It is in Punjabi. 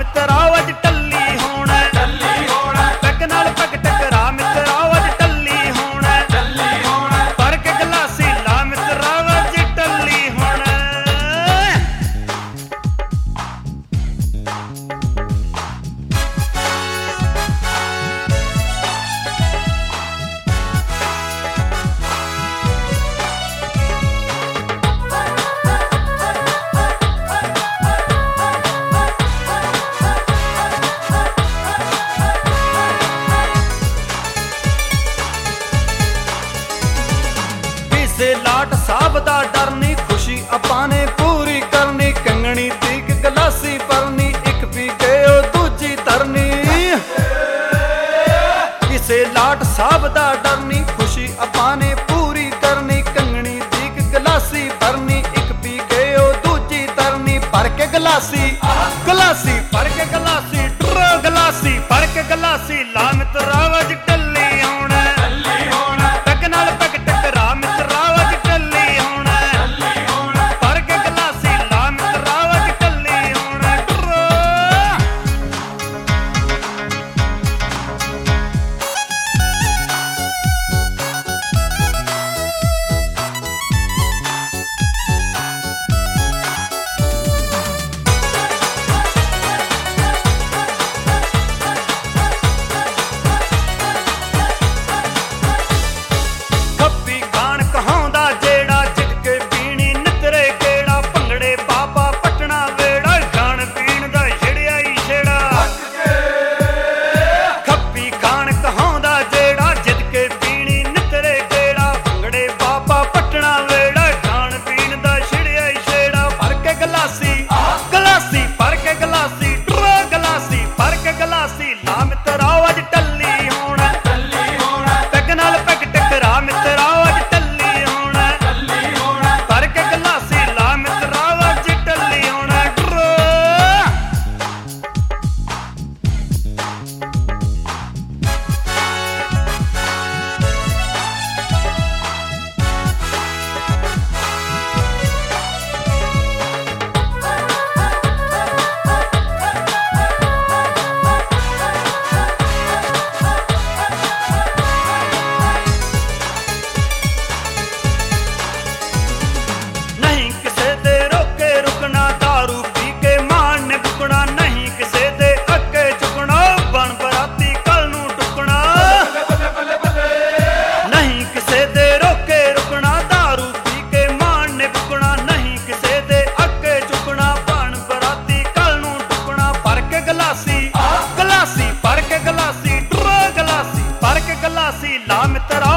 ਮਿੱਤਰਾ ਅੱਜ ਟੱਲੀ ਹੋਣਾ, ਪੈਗ ਨਾਲ ਪੈਗ ਟਕਰਾ ਮਿੱਤਰਾ ਅੱਜ ਟੱਲੀ ਹੋਣਾ, ਭਰ ਕੇ ਗਲਾਸੀ ਲਾ ਮਿੱਤਰਾ ਅੱਜ ਟੱਲੀ ਹੋਣਾ। ਕਿਸੇ ਲਾਟ ਸਾਹਿਬ ਦਾ ਡਰ ਨੀ, ਖੁਸ਼ੀ ਆਪਾਂ ਨੇ ਪੂਰੀ ਕਰਨੀ, ਕੰਗਣੀ ਤੀਕ ਗਲਾਸੀ ਭਰਨੀ, ਇੱਕ ਪੀ ਕੇ ਉਹ ਦੂਜੀ ਧਰਨੀ। ਕਿਸੇ ਲਾਟ ਸਾਹਿਬ ਦਾ ਡਰ ਨੀ, ਖੁਸ਼ੀ ਆਪਾਂ ਨੇ ਪੂਰੀ ਕਰਨੀ, ਕੰਗਣੀ ਤੀਕ ਗਲਾਸੀ ਭਰਨੀ, ਇੱਕ ਪੀ ਕੇ ਉਹ ਦੂਜੀ ਧਰਨੀ। ਭਰ ਕੇ ਗਲਾਸੀ ਗਲਾਸੀ ਭਰ ਕੇ ਗਲਾਸੀ ਟਰੋ ਗਲਾਸੀ ਭਰ ਕੇ ਗਲਾਸੀ ਲਾ ਮਿੱਤਰਾ ਅੱਜ ਟੱਲੀ ਆਉਣਾ, ਪੈਗ ਨਾਲ ਪੈਗ ਟਕਰਾ ਮਿੱਤਰਾ ਅੱਜ ਟੱਲੀ ਆਉਣਾ, ਭਰ ਕੇ ਗਲਾਸੀ ਲਾ ਮਿੱਤਰਾ ਅੱਜ ਟੱਲੀ ਆਉਣਾ ਟਰੋ। ਖੱਪੀ ਖਾਣ ਕਹਾਉਂਦਾ ਜਿਹੜਾ, ਜਿੱਤ ਕੇ ਪੀਣੀ ਨਿਤਰੇ ਕਿਹੜਾ, ਭੰਗੜੇ ਬਾਬਾ ਪਟਣਾ ਵੇੜਾ, ਖਾਣ ਪੀਣ ਦਾ ਛਿੜਿਆ ਹੀ ਛੇੜਾ। ਖੱਪੀ ਖਾਣ ਕਹਾਉਂਦਾ ਜਿਹੜਾ, ਜਿੱਤ ਕੇ ਪੀਣੀ ਨਿਤਰੇ ਕਿਹੜਾ, ਭੰਗੜੇ ਬਾਬਾ ਪਟਣਾ ਵੇੜਾ, ਖਾਣ ਪੀਣ ਦਾ ਛਿੜਿਆ ਹੀ ਛੇੜਾ। ਭਰ ਕੇ ਗਲਾਸੀ ਗਲਾਸੀ ਭਰ ਕੇ ਗਲਾਸੀ ਟਰੋ ਗਲਾਸੀ ਭਰ ਕੇ ਗਲਾਸੀ ਲਾ ਮਿੱਤਰਾ ਅੱਜ ਟੱਲੀ ਹੋਣਾ, ਪੈਗ ਨਾਲ ਪੈਗ ਟਕਰਾ ਮਿੱਤਰਾ ਅੱਜ ਟੱਲੀ ਹੋਣਾ, ਭਰ ਕੇ ਗਲਾਸੀ ਲਾ ਮਿੱਤਰਾ ਅੱਜ ਟੱਲੀ ਹੋਣਾ ਟਰੋ। ਨਹੀਂ ਕਿਸੇ ਦੇ ਰੋਕੇ ਰੁਕਣਾ, ਦਾਰੂ ਪੀ ਕੇ ਮਾਣ ਨੇ ਬੁਕਣਾ, ਨਹੀਂ ਕਿਸੇ ਦੇ ਅੱਗੇ ਝੁਕਣਾ, ਬਣ ਬਰਾਤੀ ਕੱਲ ਨੂੰ ਟੁਕਣਾ। ਨਹੀਂ ਕਿਸੇ ਦੇ ਰੋਕੇ ਰੁਕਣਾ, ਦਾਰੂ ਪੀ ਕੇ ਮਾਣ ਨੇ ਬੁਕਣਾ, ਨਹੀਂ ਕਿਸੇ ਦੇ ਅੱਗੇ ਝੁਕਣਾ, ਬਣ ਬਰਾਤੀ ਕੱਲ ਨੂੰ ਟੁਕਣਾ। ਭਰ ਕੇ ਗਲਾਸੀ ਗਲਾਸੀ ਭਰ ਕੇ ਗਲਾਸੀ ਟਰੋ ਗਲਾਸੀ ਭਰ ਕੇ ਗਲਾਸੀ ਲਾ ਮਿੱਤਰਾ